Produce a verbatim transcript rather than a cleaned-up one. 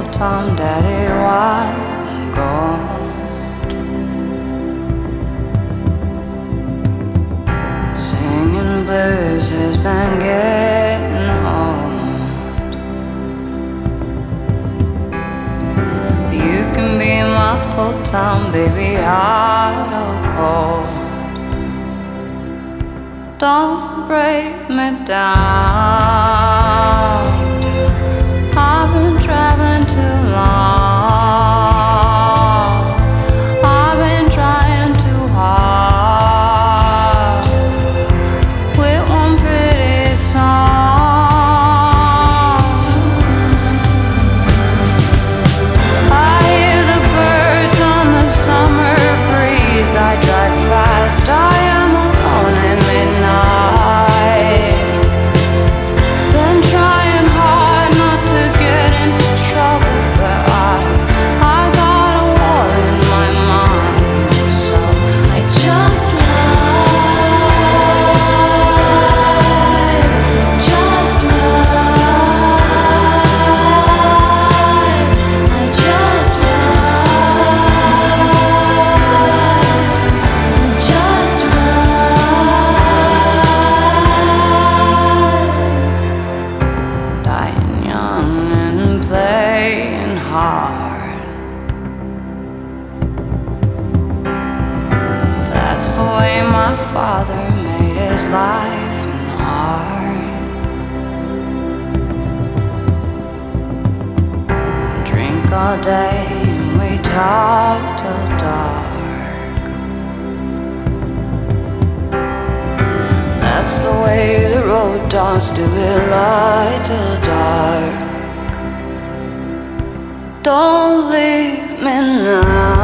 full-time daddy white and gold. Singing blues has been getting old. You can be my full-time baby, hot or cold. Don't break me down. I've been traveling too long. I've been trying too hard with one pretty song. I hear the birds on the summer breeze. I drive fast, I am alone at midnight. Been trying hard not to get into trouble, but I, I got a war in my mind, so I just ride, just ride, I just ride, just ride. Dying young and playing hard. That's the way my father made his life and art. Drink all day and we talk till dark. That's the way the road dogs do it, light till dark. Don't leave me now.